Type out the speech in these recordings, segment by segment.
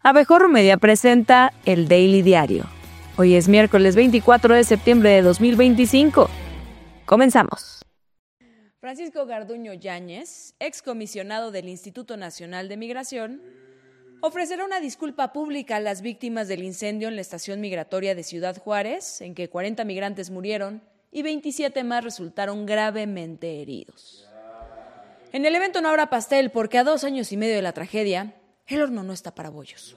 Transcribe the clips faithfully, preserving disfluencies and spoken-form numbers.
Abejorro Media presenta el Daily Diario. Hoy es miércoles veinticuatro de septiembre de dos mil veinticinco. Comenzamos. Francisco Garduño Yáñez, excomisionado del Instituto Nacional de Migración, ofrecerá una disculpa pública a las víctimas del incendio en la estación migratoria de Ciudad Juárez, en que cuarenta migrantes murieron y veintisiete más resultaron gravemente heridos. En el evento no habrá pastel porque a dos años y medio de la tragedia, el horno no está para bollos.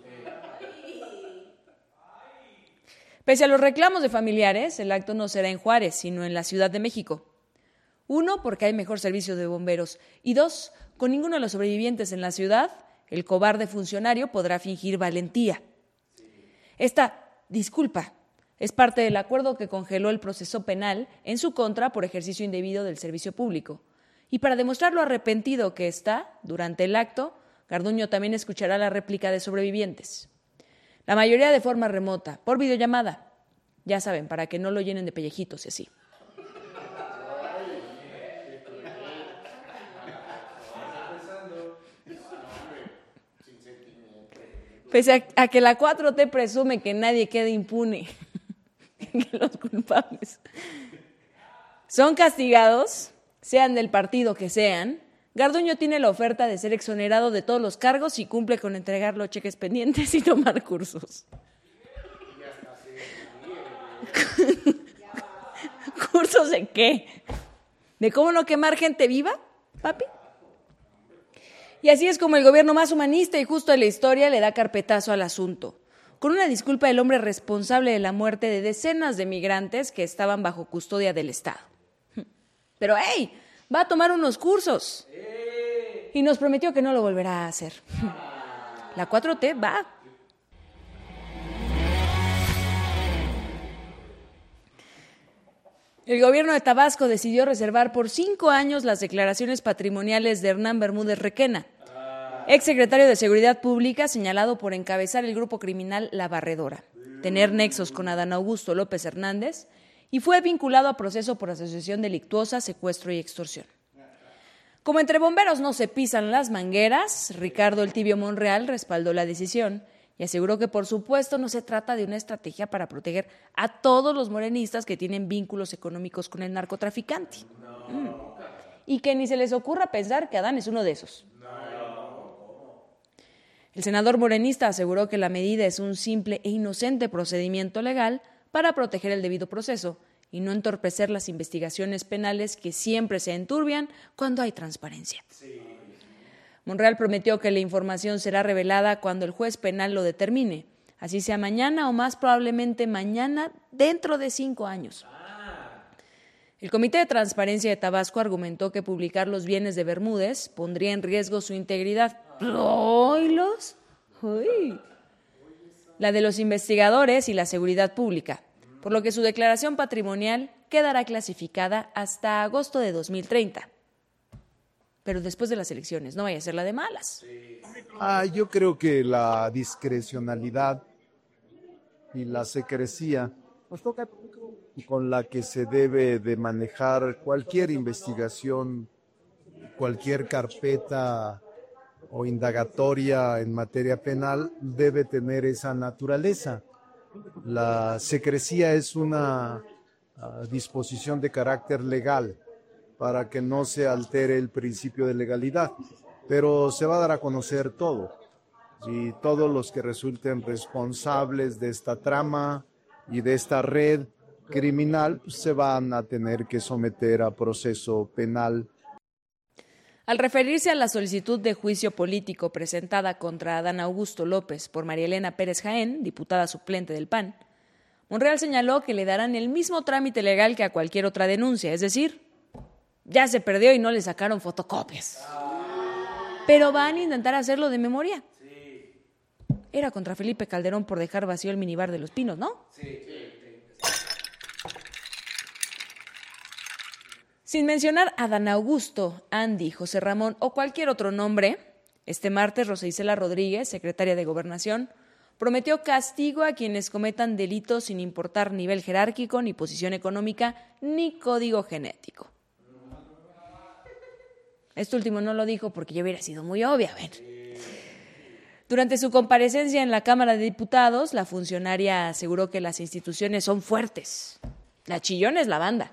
Pese a los reclamos de familiares, el acto no será en Juárez, sino en la Ciudad de México. Uno, porque hay mejor servicio de bomberos. Y dos, con ninguno de los sobrevivientes en la ciudad, el cobarde funcionario podrá fingir valentía. Esta disculpa es parte del acuerdo que congeló el proceso penal en su contra por ejercicio indebido del servicio público. Y para demostrar lo arrepentido que está, durante el acto, Garduño también escuchará la réplica de sobrevivientes. La mayoría de forma remota, por videollamada. Ya saben, para que no lo llenen de pellejitos y así. Pese a, a que la cuatro T presume que nadie quede impune, que los culpables son castigados, sean del partido que sean, Garduño tiene la oferta de ser exonerado de todos los cargos y cumple con entregar los cheques pendientes y tomar cursos. ¿Cursos de qué? ¿De cómo no quemar gente viva, papi? Y así es como el gobierno más humanista y justo de la historia le da carpetazo al asunto. Con una disculpa del hombre responsable de la muerte de decenas de migrantes que estaban bajo custodia del Estado. Pero, ¡hey! Va a tomar unos cursos. Y nos prometió que no lo volverá a hacer. La cuatro T va. El gobierno de Tabasco decidió reservar por cinco años las declaraciones patrimoniales de Hernán Bermúdez Requena, exsecretario de Seguridad Pública señalado por encabezar el grupo criminal La Barredora, tener nexos con Adán Augusto López Hernández y fue vinculado a proceso por asociación delictuosa, secuestro y extorsión. Como entre bomberos no se pisan las mangueras, Ricardo El Tibio Monreal respaldó la decisión y aseguró que por supuesto no se trata de una estrategia para proteger a todos los morenistas que tienen vínculos económicos con el narcotraficante. Mm. Y que ni se les ocurra pensar que Adán es uno de esos. El senador morenista aseguró que la medida es un simple e inocente procedimiento legal para proteger el debido proceso y no entorpecer las investigaciones penales que siempre se enturbian cuando hay transparencia. Sí. Monreal prometió que la información será revelada cuando el juez penal lo determine, así sea mañana o más probablemente mañana dentro de cinco años. El Comité de Transparencia de Tabasco argumentó que publicar los bienes de Bermúdez pondría en riesgo su integridad. ¿Oílos? ¡Uy! La de los investigadores y la seguridad pública, por lo que su declaración patrimonial quedará clasificada hasta agosto de dos mil treinta. Pero después de las elecciones, no vaya a ser la de malas. Ah, yo creo que la discrecionalidad y la secrecía con la que se debe de manejar cualquier investigación, cualquier carpeta o indagatoria en materia penal debe tener esa naturaleza. La secrecía es una uh, disposición de carácter legal para que no se altere el principio de legalidad, pero se va a dar a conocer todo y todos los que resulten responsables de esta trama y de esta red criminal pues, se van a tener que someter a proceso penal. Al referirse a la solicitud de juicio político presentada contra Adán Augusto López por María Elena Pérez Jaén, diputada suplente del P A N, Monreal señaló que le darán el mismo trámite legal que a cualquier otra denuncia, es decir, ya se perdió y no le sacaron fotocopias. Pero van a intentar hacerlo de memoria. Era contra Felipe Calderón por dejar vacío el minibar de Los Pinos, ¿no? Sí. Sin mencionar a Adán Augusto, Andy, José Ramón o cualquier otro nombre, este martes Rosa Isela Rodríguez, secretaria de Gobernación, prometió castigo a quienes cometan delitos sin importar nivel jerárquico, ni posición económica, ni código genético. Esto último no lo dijo porque ya hubiera sido muy obvio. A ver. Durante su comparecencia en la Cámara de Diputados, la funcionaria aseguró que las instituciones son fuertes. La chillona es la banda.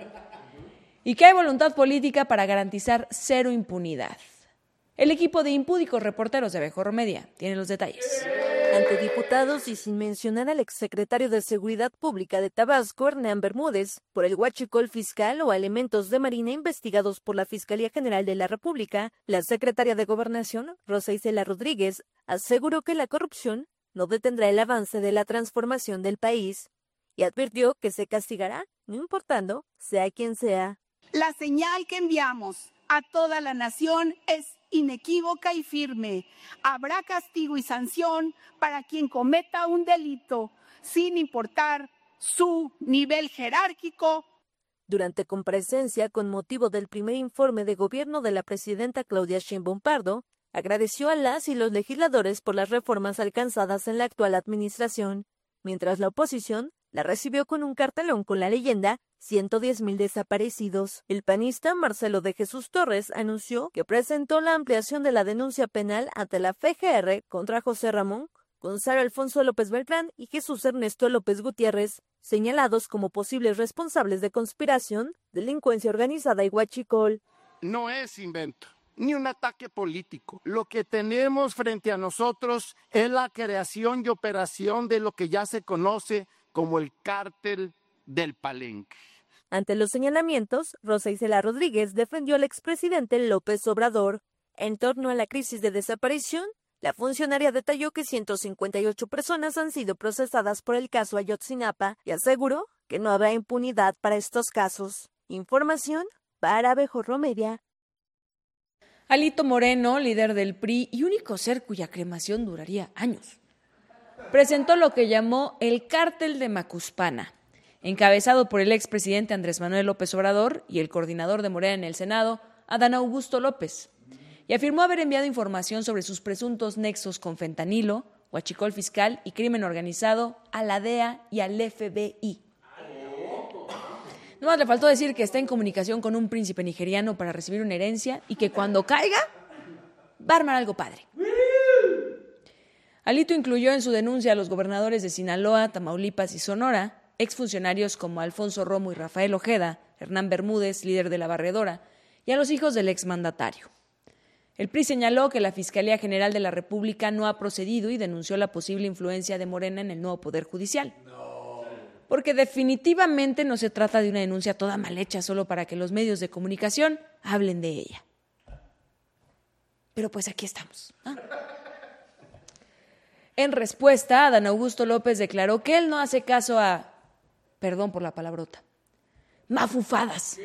Y que hay voluntad política para garantizar cero impunidad. El equipo de impúdicos reporteros de Abejorro Media tiene los detalles. Ante diputados y sin mencionar al exsecretario de Seguridad Pública de Tabasco, Hernán Bermúdez, por el huachicol fiscal o elementos de Marina investigados por la Fiscalía General de la República, la secretaria de Gobernación, Rosa Isela Rodríguez, aseguró que la corrupción no detendrá el avance de la transformación del país y advirtió que se castigará, no importando sea quien sea. La señal que enviamos a toda la nación es inequívoca y firme. Habrá castigo y sanción para quien cometa un delito, sin importar su nivel jerárquico. Durante comparecencia con motivo del primer informe de gobierno de la presidenta Claudia Sheinbaum Pardo, agradeció a las y los legisladores por las reformas alcanzadas en la actual administración, mientras la oposición la recibió con un cartelón con la leyenda ciento diez mil desaparecidos. El panista Marcelo de Jesús Torres anunció que presentó la ampliación de la denuncia penal ante la F G R contra José Ramón, Gonzalo Alfonso López Beltrán y Jesús Ernesto López Gutiérrez, señalados como posibles responsables de conspiración, delincuencia organizada y huachicol. No es invento, ni un ataque político. Lo que tenemos frente a nosotros es la creación y operación de lo que ya se conoce como el cártel del Palenque. Ante los señalamientos, Rosa Isela Rodríguez defendió al expresidente López Obrador. En torno a la crisis de desaparición, la funcionaria detalló que ciento cincuenta y ocho personas han sido procesadas por el caso Ayotzinapa y aseguró que no habrá impunidad para estos casos. Información para Abejorro Media. Alito Moreno, líder del P R I y único ser cuya cremación duraría años, presentó lo que llamó el Cártel de Macuspana, encabezado por el expresidente Andrés Manuel López Obrador y el coordinador de Morena en el Senado, Adán Augusto López, y afirmó haber enviado información sobre sus presuntos nexos con fentanilo, huachicol fiscal y crimen organizado a la D E A y al F B I. No más le faltó decir que está en comunicación con un príncipe nigeriano para recibir una herencia y que cuando caiga va a armar algo padre. Alito incluyó en su denuncia a los gobernadores de Sinaloa, Tamaulipas y Sonora, exfuncionarios como Alfonso Romo y Rafael Ojeda, Hernán Bermúdez, líder de la Barredora, y a los hijos del exmandatario. El P R I señaló que la Fiscalía General de la República no ha procedido y denunció la posible influencia de Morena en el nuevo Poder Judicial. Porque definitivamente no se trata de una denuncia toda mal hecha solo para que los medios de comunicación hablen de ella. Pero pues aquí estamos, ¿no? En respuesta, Adán Augusto López declaró que él no hace caso a, perdón por la palabrota, mafufadas.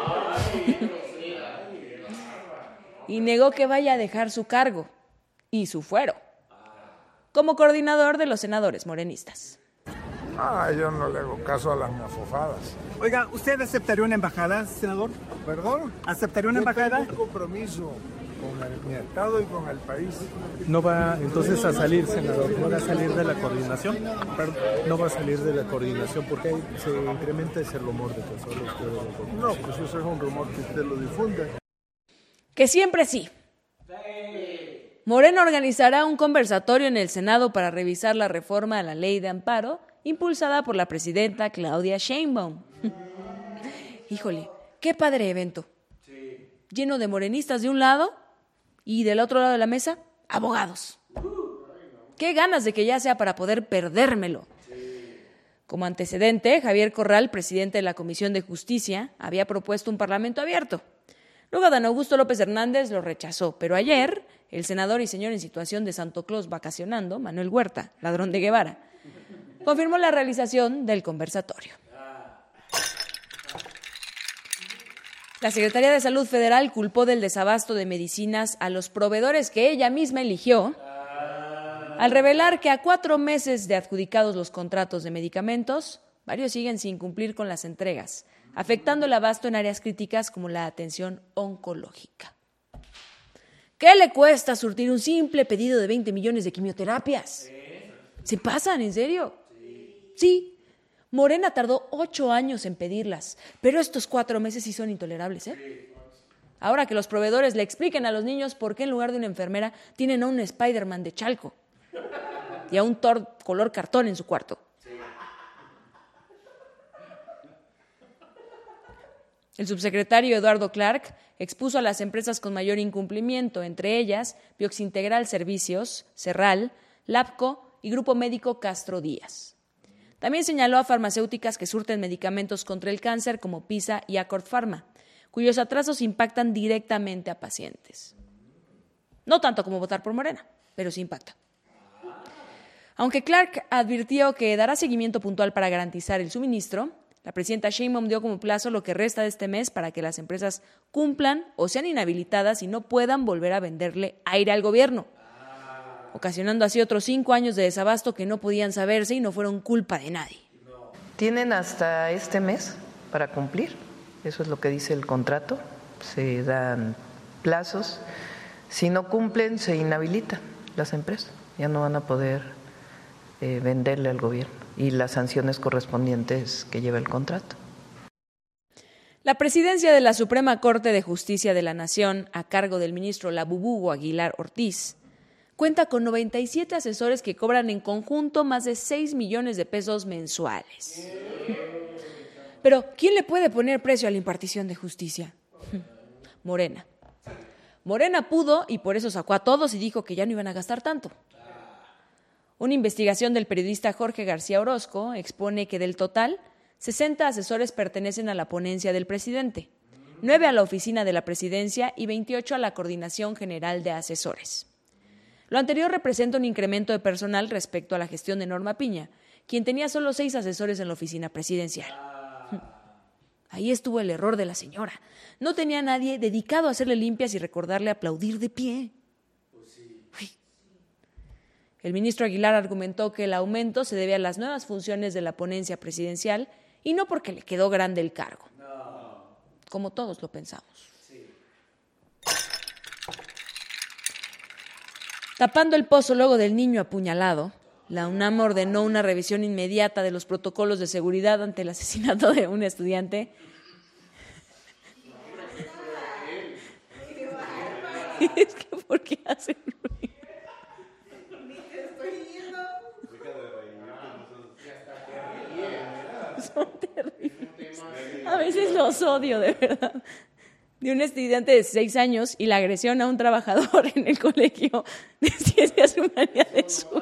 Y negó que vaya a dejar su cargo y su fuero como coordinador de los senadores morenistas. Ah, yo no le hago caso a las mafufadas. Oiga, ¿usted aceptaría una embajada, senador? ¿Perdón? ¿Aceptaría una yo embajada? Tengo un compromiso con el, mi estado y con el país. ¿No va entonces a salir, senador? ¿No va a salir de la coordinación? No va a salir de la coordinación porque se incrementa ese rumor de que solo usted de la coordinación. No, pues eso es un rumor que usted lo difunde. Que siempre sí. Morena organizará un conversatorio en el Senado para revisar la reforma a la ley de amparo impulsada por la presidenta Claudia Sheinbaum. Híjole, qué padre evento. Lleno de morenistas de un lado y del otro lado de la mesa, abogados. Qué ganas de que ya sea para poder perdérmelo. Como antecedente, Javier Corral, presidente de la Comisión de Justicia, había propuesto un parlamento abierto. Luego Adán Augusto López Hernández lo rechazó, pero ayer el senador y señor en situación de Santo Claus vacacionando, Manuel Huerta, ladrón de Guevara, confirmó la realización del conversatorio. La Secretaría de Salud Federal culpó del desabasto de medicinas a los proveedores que ella misma eligió, al revelar que a cuatro meses de adjudicados los contratos de medicamentos, varios siguen sin cumplir con las entregas, afectando el abasto en áreas críticas como la atención oncológica. ¿Qué le cuesta surtir un simple pedido de veinte millones de quimioterapias? ¿Se pasan, en serio? Sí. Morena tardó ocho años en pedirlas, pero estos cuatro meses sí son intolerables, ¿eh? Ahora que los proveedores le expliquen a los niños por qué en lugar de una enfermera tienen a un Spider-Man de Chalco y a un Thor color cartón en su cuarto. El subsecretario Eduardo Clark expuso a las empresas con mayor incumplimiento, entre ellas Bioxintegral Servicios, Serral, Labco y Grupo Médico Castro Díaz. También señaló a farmacéuticas que surten medicamentos contra el cáncer como Pisa y Accord Pharma, cuyos atrasos impactan directamente a pacientes. No tanto como votar por Morena, pero sí impacta. Aunque Clark advirtió que dará seguimiento puntual para garantizar el suministro, la presidenta Sheinbaum dio como plazo lo que resta de este mes para que las empresas cumplan o sean inhabilitadas y no puedan volver a venderle aire al gobierno, ocasionando así otros cinco años de desabasto que no podían saberse y no fueron culpa de nadie. Tienen hasta este mes para cumplir, eso es lo que dice el contrato, se dan plazos, si no cumplen se inhabilitan las empresas, ya no van a poder eh, venderle al gobierno y las sanciones correspondientes que lleva el contrato. La presidencia de la Suprema Corte de Justicia de la Nación, a cargo del ministro Labubugo Aguilar Ortiz, cuenta con noventa y siete asesores que cobran en conjunto más de seis millones de pesos mensuales. Pero, ¿quién le puede poner precio a la impartición de justicia? Morena. Morena pudo y por eso sacó a todos y dijo que ya no iban a gastar tanto. Una investigación del periodista Jorge García Orozco expone que del total, sesenta asesores pertenecen a la ponencia del presidente, nueve a la oficina de la presidencia y veintiocho a la Coordinación General de Asesores. Lo anterior representa un incremento de personal respecto a la gestión de Norma Piña, quien tenía solo seis asesores en la oficina presidencial. Ahí estuvo el error de la señora. No tenía a nadie dedicado a hacerle limpias y recordarle aplaudir de pie. Uy. El ministro Aguilar argumentó que el aumento se debe a las nuevas funciones de la ponencia presidencial y no porque le quedó grande el cargo, como todos lo pensamos. Tapando el pozo luego del niño apuñalado, la UNAM ordenó una revisión inmediata de los protocolos de seguridad ante el asesinato de un estudiante. Es que, ¿por qué hacen ruido? Son terribles. A veces los odio, de verdad. De un estudiante de seis años y la agresión a un trabajador en el colegio de Ciencias Humanidades Sur.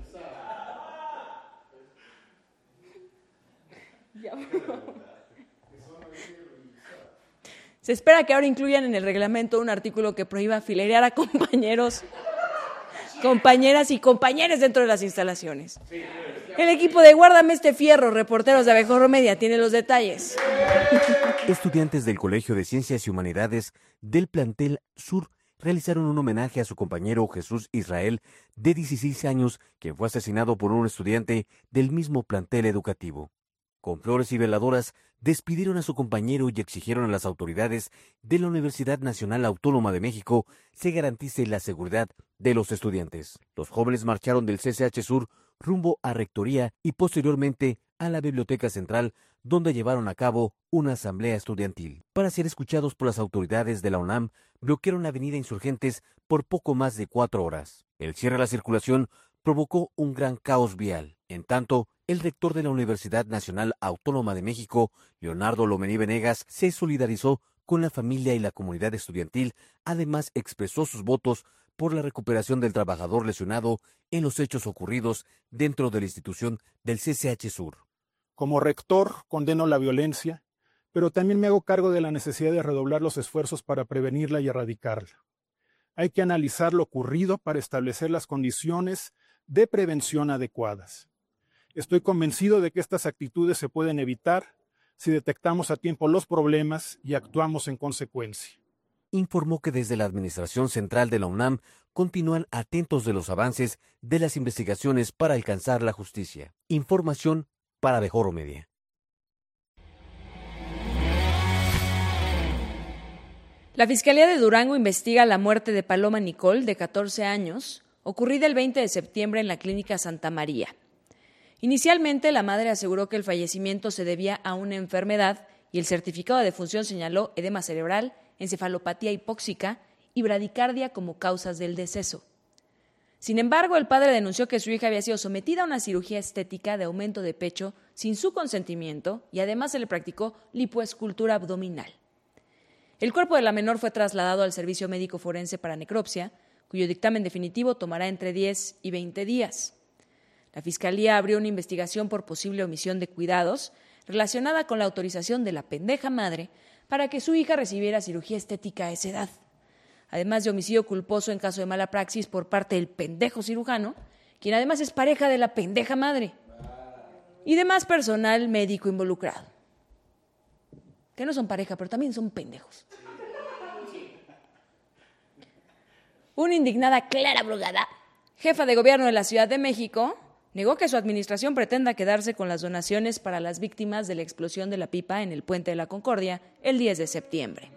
Se espera que ahora incluyan en el reglamento un artículo que prohíba filerear a compañeros, compañeras y compañeros dentro de las instalaciones. El equipo de Guárdame este fierro, reporteros de Abejorro Media, tiene los detalles. Estudiantes del Colegio de Ciencias y Humanidades del plantel Sur realizaron un homenaje a su compañero Jesús Israel, de dieciséis años, quien fue asesinado por un estudiante del mismo plantel educativo. Con flores y veladoras, despidieron a su compañero y exigieron a las autoridades de la Universidad Nacional Autónoma de México se garantice la seguridad de los estudiantes. Los jóvenes marcharon del C C H Sur rumbo a Rectoría y posteriormente a la Biblioteca Central, donde llevaron a cabo una asamblea estudiantil. Para ser escuchados por las autoridades de la UNAM, bloquearon la avenida Insurgentes por poco más de cuatro horas. El cierre de la circulación provocó un gran caos vial. En tanto, el rector de la Universidad Nacional Autónoma de México, Leonardo Lomelí Venegas, se solidarizó con la familia y la comunidad estudiantil. Además, expresó sus votos por la recuperación del trabajador lesionado en los hechos ocurridos dentro de la institución del C C H Sur. Como rector, condeno la violencia, pero también me hago cargo de la necesidad de redoblar los esfuerzos para prevenirla y erradicarla. Hay que analizar lo ocurrido para establecer las condiciones de prevención adecuadas. Estoy convencido de que estas actitudes se pueden evitar si detectamos a tiempo los problemas y actuamos en consecuencia. Informó que desde la Administración Central de la UNAM continúan atentos de los avances de las investigaciones para alcanzar la justicia. Información para Abejorro Media. La Fiscalía de Durango investiga la muerte de Paloma Nicole, de catorce años, ocurrida el veinte de septiembre en la Clínica Santa María. Inicialmente, la madre aseguró que el fallecimiento se debía a una enfermedad y el certificado de defunción señaló edema cerebral, encefalopatía hipóxica y bradicardia como causas del deceso. Sin embargo, el padre denunció que su hija había sido sometida a una cirugía estética de aumento de pecho sin su consentimiento y además se le practicó lipoescultura abdominal. El cuerpo de la menor fue trasladado al Servicio Médico Forense para necropsia, cuyo dictamen definitivo tomará entre diez y veinte días. La Fiscalía abrió una investigación por posible omisión de cuidados relacionada con la autorización de la pendeja madre para que su hija recibiera cirugía estética a esa edad, además de homicidio culposo en caso de mala praxis por parte del pendejo cirujano, quien además es pareja de la pendeja madre, y demás personal médico involucrado, que no son pareja, pero también son pendejos. Una indignada Clara Brugada, jefa de gobierno de la Ciudad de México, negó que su administración pretenda quedarse con las donaciones para las víctimas de la explosión de la pipa en el Puente de la Concordia el diez de septiembre.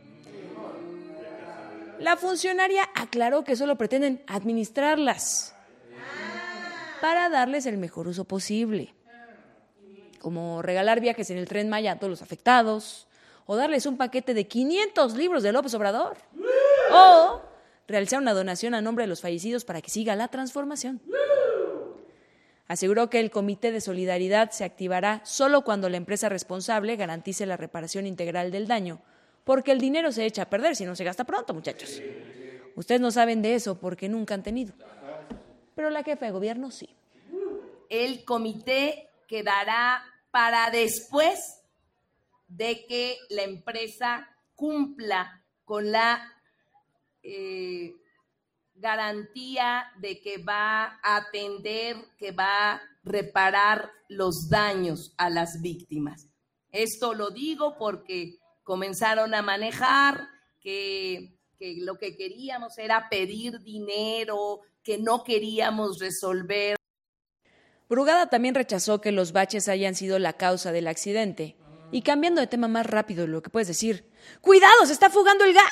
La funcionaria aclaró que solo pretenden administrarlas para darles el mejor uso posible, como regalar viajes en el Tren Maya a todos los afectados, o darles un paquete de quinientos libros de López Obrador, o realizar una donación a nombre de los fallecidos para que siga la transformación. Aseguró que el Comité de Solidaridad se activará solo cuando la empresa responsable garantice la reparación integral del daño, porque el dinero se echa a perder si no se gasta pronto, muchachos. Ustedes no saben de eso porque nunca han tenido, pero la jefa de gobierno sí. El comité quedará para después de que la empresa cumpla con la eh, garantía de que va a atender, que va a reparar los daños a las víctimas. Esto lo digo porque comenzaron a manejar que, que lo que queríamos era pedir dinero, que no queríamos resolver. Brugada también rechazó que los baches hayan sido la causa del accidente. Y cambiando de tema más rápido de lo que puedes decir, ¡cuidado, se está fugando el gas!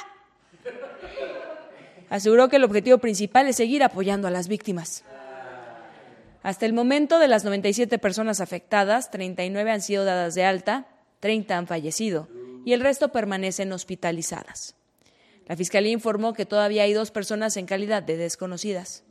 Aseguró que el objetivo principal es seguir apoyando a las víctimas. Hasta el momento, de las noventa y siete personas afectadas, treinta y nueve han sido dadas de alta, treinta han fallecido y el resto permanecen hospitalizadas. La Fiscalía informó que todavía hay dos personas en calidad de desconocidas.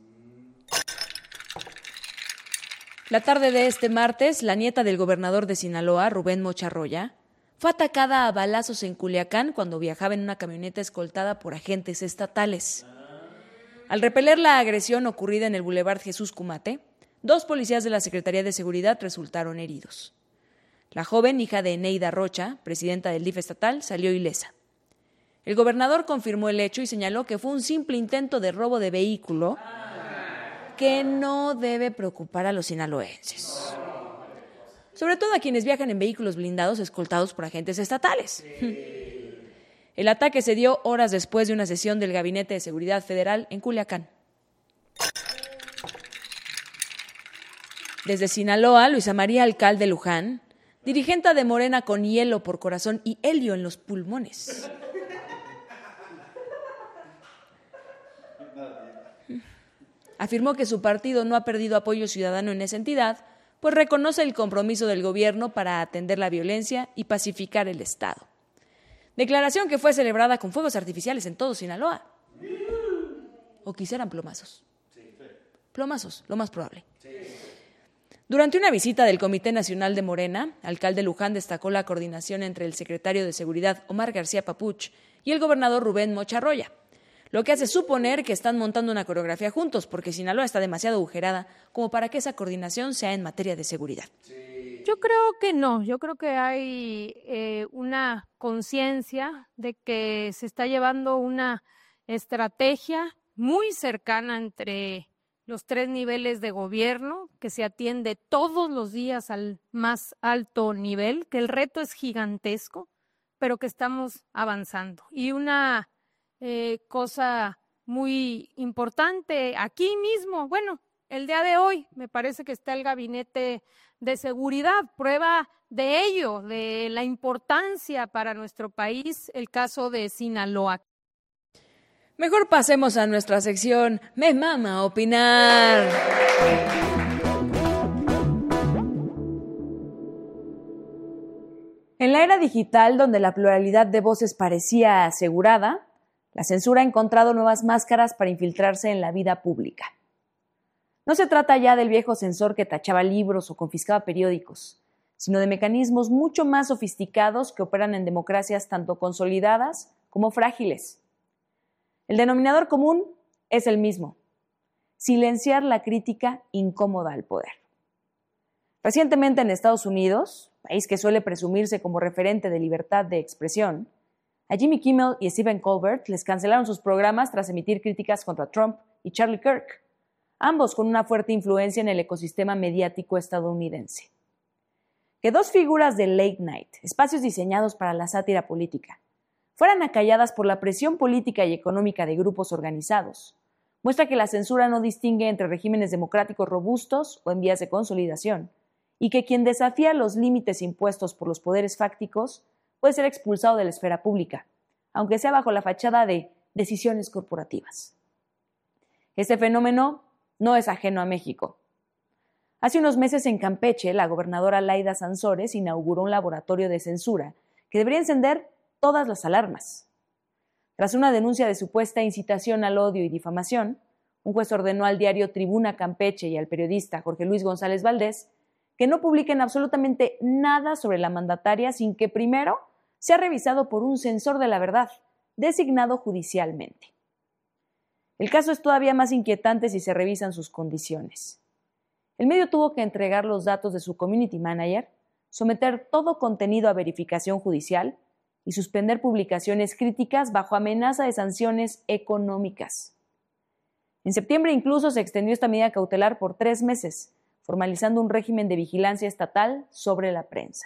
La tarde de este martes, la nieta del gobernador de Sinaloa, Rubén Mocha Roya, fue atacada a balazos en Culiacán cuando viajaba en una camioneta escoltada por agentes estatales. Al repeler la agresión ocurrida en el Boulevard Jesús Cumate, dos policías de la Secretaría de Seguridad resultaron heridos. La joven, hija de Eneida Rocha, presidenta del D I F estatal, salió ilesa. El gobernador confirmó el hecho y señaló que fue un simple intento de robo de vehículo que no debe preocupar a los sinaloenses, sobre todo a quienes viajan en vehículos blindados escoltados por agentes estatales. El ataque se dio horas después de una sesión del Gabinete de Seguridad Federal en Culiacán. Desde Sinaloa, Luisa María Alcalde Luján, dirigente de Morena con hielo por corazón y helio en los pulmones, afirmó que su partido no ha perdido apoyo ciudadano en esa entidad, pues reconoce el compromiso del gobierno para atender la violencia y pacificar el Estado. Declaración que fue celebrada con fuegos artificiales en todo Sinaloa. O quisieran plomazos. Plomazos, lo más probable. Durante una visita del Comité Nacional de Morena, alcalde Luján destacó la coordinación entre el secretario de Seguridad, Omar García Papuch, y el gobernador Rubén Mocha Roya, lo que hace suponer que están montando una coreografía juntos, porque Sinaloa está demasiado agujerada como para que esa coordinación sea en materia de seguridad. Yo creo que no, yo creo que hay eh, una conciencia de que se está llevando una estrategia muy cercana entre los tres niveles de gobierno, que se atiende todos los días al más alto nivel, que el reto es gigantesco, pero que estamos avanzando. Y una Eh, cosa muy importante aquí mismo, bueno, el día de hoy me parece que está el Gabinete de Seguridad, prueba de ello, de la importancia para nuestro país, el caso de Sinaloa. Mejor pasemos a nuestra sección Me Mama Opinar. En la una era digital donde la pluralidad de voces parecía asegurada, la censura ha encontrado nuevas máscaras para infiltrarse en la vida pública. No se trata ya del viejo censor que tachaba libros o confiscaba periódicos, sino de mecanismos mucho más sofisticados que operan en democracias tanto consolidadas como frágiles. El denominador común es el mismo: silenciar la crítica incómoda al poder. Recientemente en Estados Unidos, país que suele presumirse como referente de libertad de expresión, a Jimmy Kimmel y Stephen Colbert les cancelaron sus programas tras emitir críticas contra Trump y Charlie Kirk, ambos con una fuerte influencia en el ecosistema mediático estadounidense. Que dos figuras de late night, espacios diseñados para la sátira política, fueran acalladas por la presión política y económica de grupos organizados, muestra que la censura no distingue entre regímenes democráticos robustos o en vías de consolidación, y que quien desafía los límites impuestos por los poderes fácticos puede ser expulsado de la esfera pública, aunque sea bajo la fachada de decisiones corporativas. Este fenómeno no es ajeno a México. Hace unos meses en Campeche, la gobernadora Laida Sansores inauguró un laboratorio de censura que debería encender todas las alarmas. Tras una denuncia de supuesta incitación al odio y difamación, un juez ordenó al diario Tribuna Campeche y al periodista Jorge Luis González Valdés que no publiquen absolutamente nada sobre la mandataria sin que primero sea revisado por un censor de la verdad, designado judicialmente. El caso es todavía más inquietante si se revisan sus condiciones. El medio tuvo que entregar los datos de su community manager, someter todo contenido a verificación judicial y suspender publicaciones críticas bajo amenaza de sanciones económicas. En septiembre incluso se extendió esta medida cautelar por tres meses, formalizando un régimen de vigilancia estatal sobre la prensa.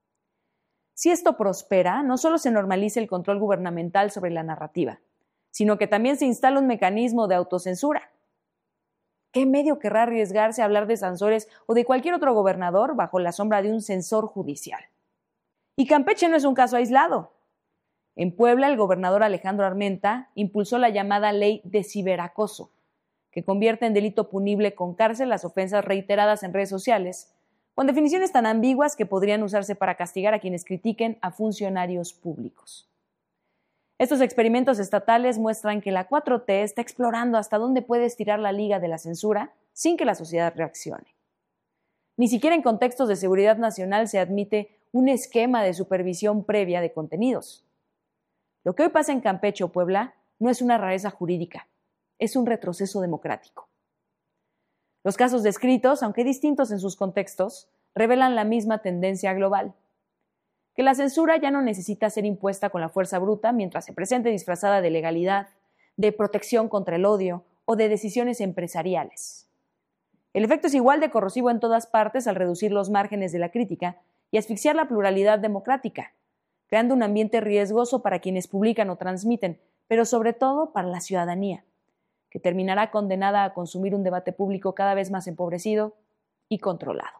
Si esto prospera, no solo se normaliza el control gubernamental sobre la narrativa, sino que también se instala un mecanismo de autocensura. ¿Qué medio querrá arriesgarse a hablar de Sansores o de cualquier otro gobernador bajo la sombra de un censor judicial? Y Campeche no es un caso aislado. En Puebla, el gobernador Alejandro Armenta impulsó la llamada ley de ciberacoso, que convierte en delito punible con cárcel las ofensas reiteradas en redes sociales, con definiciones tan ambiguas que podrían usarse para castigar a quienes critiquen a funcionarios públicos. Estos experimentos estatales muestran que la cuatro T está explorando hasta dónde puede estirar la liga de la censura sin que la sociedad reaccione. Ni siquiera en contextos de seguridad nacional se admite un esquema de supervisión previa de contenidos. Lo que hoy pasa en Campeche o Puebla no es una rareza jurídica, es un retroceso democrático. Los casos descritos, aunque distintos en sus contextos, revelan la misma tendencia global: que la censura ya no necesita ser impuesta con la fuerza bruta mientras se presente disfrazada de legalidad, de protección contra el odio o de decisiones empresariales. El efecto es igual de corrosivo en todas partes al reducir los márgenes de la crítica y asfixiar la pluralidad democrática, creando un ambiente riesgoso para quienes publican o transmiten, pero sobre todo para la ciudadanía, que terminará condenada a consumir un debate público cada vez más empobrecido y controlado.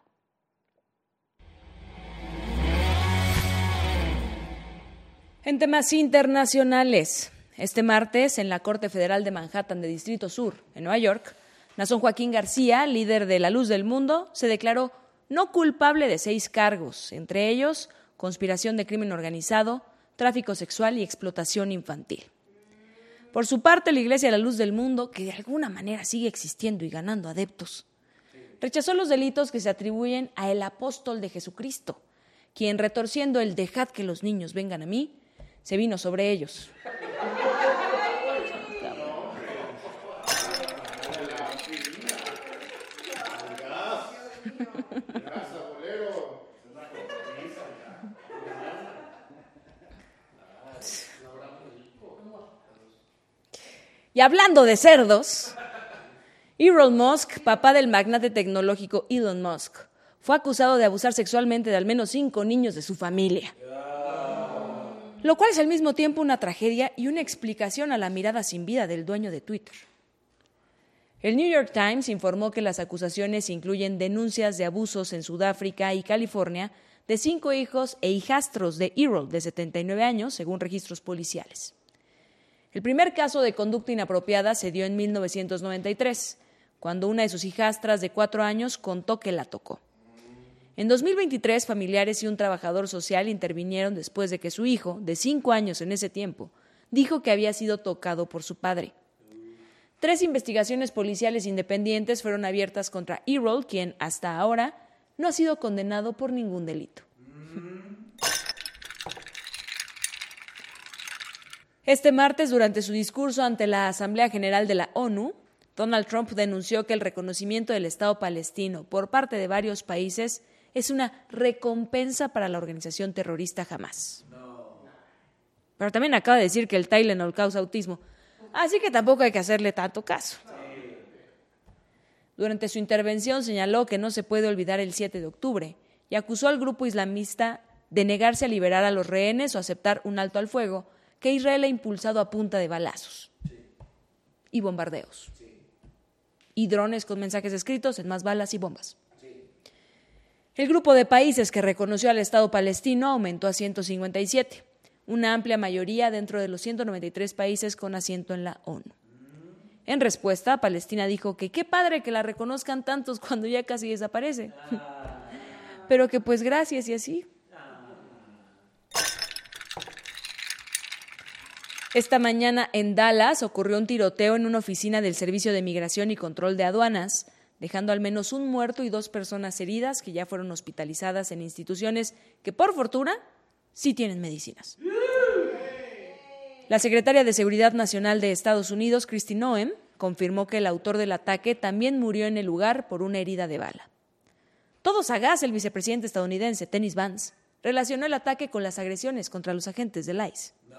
En temas internacionales, este martes, en la Corte Federal de Manhattan de Distrito Sur, en Nueva York, Nason Joaquín García, líder de La Luz del Mundo, se declaró no culpable de seis cargos, entre ellos conspiración de crimen organizado, tráfico sexual y explotación infantil. Por su parte, la Iglesia de la Luz del Mundo, que de alguna manera sigue existiendo y ganando adeptos, rechazó los delitos que se atribuyen a el apóstol de Jesucristo, quien, retorciendo el dejad que los niños vengan a mí, se vino sobre ellos. Y hablando de cerdos, Elon Musk, papá del magnate tecnológico Elon Musk, fue acusado de abusar sexualmente de al menos cinco niños de su familia. Lo cual es al mismo tiempo una tragedia y una explicación a la mirada sin vida del dueño de Twitter. El New York Times informó que las acusaciones incluyen denuncias de abusos en Sudáfrica y California de cinco hijos e hijastros de Errol, de setenta y nueve años, según registros policiales. El primer caso de conducta inapropiada se dio en mil novecientos noventa y tres, cuando una de sus hijastras de cuatro años contó que la tocó. En dos mil veintitrés, familiares y un trabajador social intervinieron después de que su hijo, de cinco años en ese tiempo, dijo que había sido tocado por su padre. Tres investigaciones policiales independientes fueron abiertas contra Errol, quien hasta ahora no ha sido condenado por ningún delito. Este martes, durante su discurso ante la Asamblea General de la ONU, Donald Trump denunció que el reconocimiento del Estado palestino por parte de varios países es una recompensa para la organización terrorista Hamás. Pero también acaba de decir que el Tylenol causa autismo, así que tampoco hay que hacerle tanto caso. Durante su intervención señaló que no se puede olvidar el siete de octubre y acusó al grupo islamista de negarse a liberar a los rehenes o aceptar un alto al fuego que Israel ha impulsado a punta de balazos y bombardeos y drones con mensajes escritos en más balas y bombas. El grupo de países que reconoció al Estado palestino aumentó a ciento cincuenta y siete, una amplia mayoría dentro de los ciento noventa y tres países con asiento en la ONU. En respuesta, Palestina dijo que qué padre que la reconozcan tantos cuando ya casi desaparece, pero que pues gracias y así. Esta mañana en Dallas ocurrió un tiroteo en una oficina del Servicio de Migración y Control de Aduanas, dejando al menos un muerto y dos personas heridas que ya fueron hospitalizadas en instituciones que, por fortuna, sí tienen medicinas. La secretaria de Seguridad Nacional de Estados Unidos, Kristi Noem, confirmó que el autor del ataque también murió en el lugar por una herida de bala. Todo sagaz, el vicepresidente estadounidense, Dennis Vance, relacionó el ataque con las agresiones contra los agentes del I C E.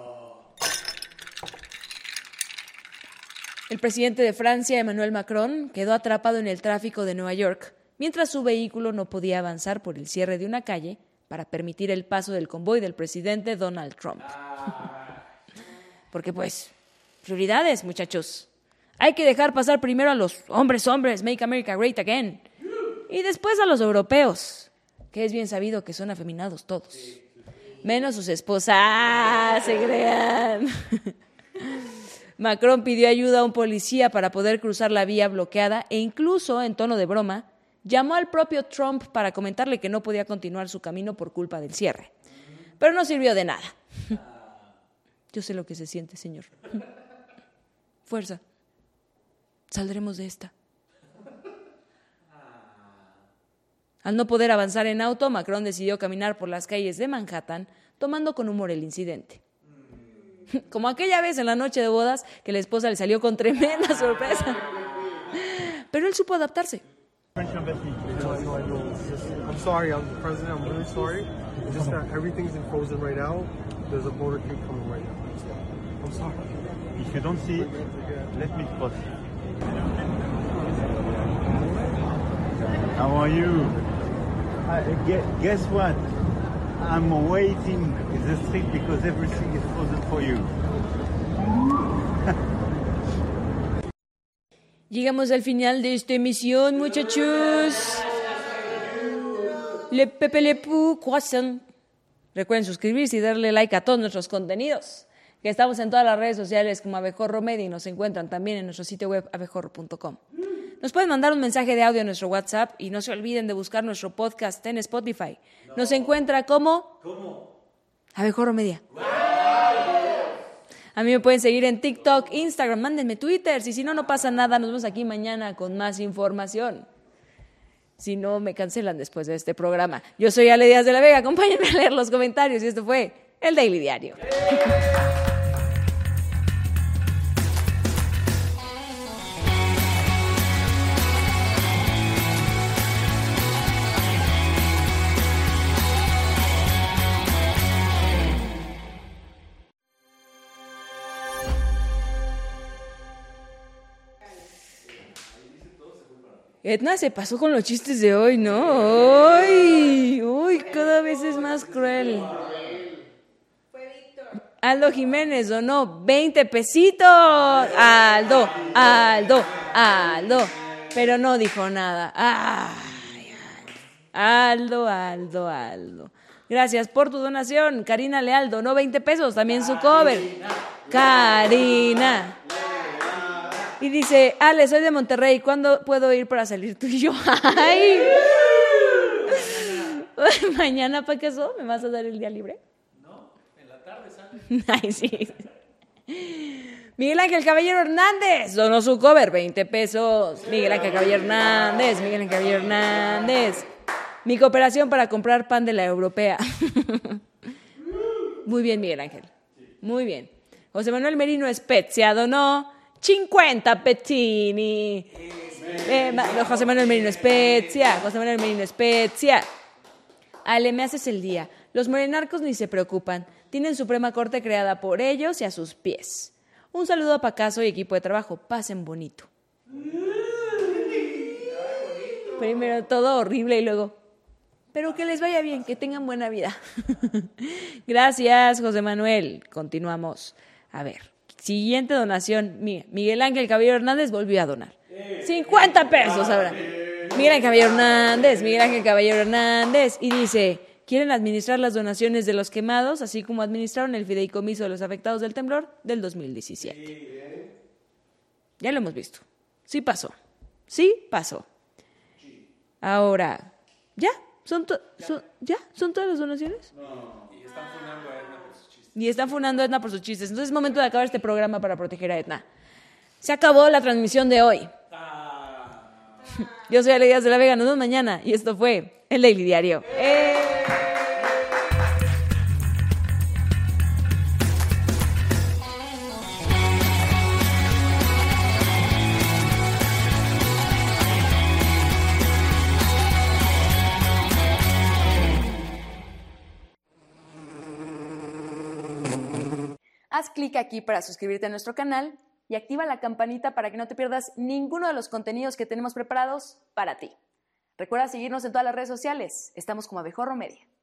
El presidente de Francia, Emmanuel Macron, quedó atrapado en el tráfico de Nueva York, mientras su vehículo no podía avanzar por el cierre de una calle para permitir el paso del convoy del presidente Donald Trump. Porque pues, prioridades, muchachos. Hay que dejar pasar primero a los hombres hombres, Make America Great Again, y después a los europeos, que es bien sabido que son afeminados todos. Menos sus esposas. ¡Ah, se crean! Macron pidió ayuda a un policía para poder cruzar la vía bloqueada e incluso, en tono de broma, llamó al propio Trump para comentarle que no podía continuar su camino por culpa del cierre. Pero no sirvió de nada. Yo sé lo que se siente, señor. Fuerza. Saldremos de esta. Al no poder avanzar en auto, Macron decidió caminar por las calles de Manhattan, tomando con humor el incidente. Como aquella vez en la noche de bodas que la esposa le salió con tremenda sorpresa. Pero él supo adaptarse. I'm sorry, I'm president. I'm really sorry. It's just that everything's in frozen right now. There's a motorcade coming right now. I'm sorry. If you don't see it, let me cross. How are you? Uh, guess what? I'm waiting in the street because everything is frozen for you. Llegamos al final de esta emisión, muchachos. Le Pepe Le Pou, croissant. Recuerden suscribirse y darle like a todos nuestros contenidos, que estamos en todas las redes sociales como Abejorro Media y nos encuentran también en nuestro sitio web abejorro punto com. Nos pueden mandar un mensaje de audio a nuestro WhatsApp y no se olviden de buscar nuestro podcast en Spotify. Nos encuentra como ¿Cómo? Abejorro Media. A mí me pueden seguir en TikTok, Instagram, mándenme Twitter. Si, si no, no pasa nada. Nos vemos aquí mañana con más información. Si no, me cancelan después de este programa. Yo soy Ale Díaz de la Vega. Acompáñenme a leer los comentarios. Y esto fue el Daily Diario. Edna se pasó con los chistes de hoy, ¿no? ¡Ay! ¡Uy! Cada vez es más cruel. Aldo Jiménez donó veinte pesitos. Aldo, Aldo, Aldo. Pero no dijo nada. ¡Ay! Aldo, Aldo, Aldo. Gracias por tu donación. Karina Leal donó veinte pesos. También su cover. Karina. Y dice, Ale, soy de Monterrey, ¿cuándo puedo ir para salir tú y yo? ¡Ay! Mañana, ¿para qué eso? ¿Me vas a dar el día libre? No, en la tarde sale. Ay, sí. Miguel Ángel Caballero Hernández donó su cover, veinte pesos. Miguel Ángel Caballero Hernández, Miguel Ángel Caballero Hernández. Mi cooperación para comprar pan de la europea. Muy bien, Miguel Ángel. Muy bien. José Manuel Merino Spezia donó cincuenta pettini. Eh, José Manuel Merino Spezia. José Manuel Merino Spezia. Ale, me haces el día. Los morenarcos ni se preocupan. Tienen Suprema Corte creada por ellos y a sus pies. Un saludo a Pacaso y equipo de trabajo. Pasen bonito. Primero todo horrible y luego, pero que les vaya bien, que tengan buena vida. Gracias, José Manuel. Continuamos. A ver, siguiente donación. Miguel Ángel Caballero Hernández volvió a donar. cincuenta pesos ahora. Miguel Ángel Caballero Hernández, Miguel Ángel Caballero Hernández. Y dice, quieren administrar las donaciones de los quemados, así como administraron el fideicomiso de los afectados del temblor del dos mil diecisiete. Ya lo hemos visto. Sí pasó. Sí pasó. Ahora, ¿ya? ¿Son, to- son, ¿ya? ¿Son todas las donaciones? No, y están funando a Edna por sus chistes. Y están funando a Edna por sus chistes. Entonces es momento de acabar este programa para proteger a Edna. Se acabó la transmisión de hoy. Ah. Yo soy Ale Díaz de la Vega, nos vemos mañana. Y esto fue el Daily Diario. ¡Eh! Haz clic aquí para suscribirte a nuestro canal y activa la campanita para que no te pierdas ninguno de los contenidos que tenemos preparados para ti. Recuerda seguirnos en todas las redes sociales. Estamos como Abejorro Media.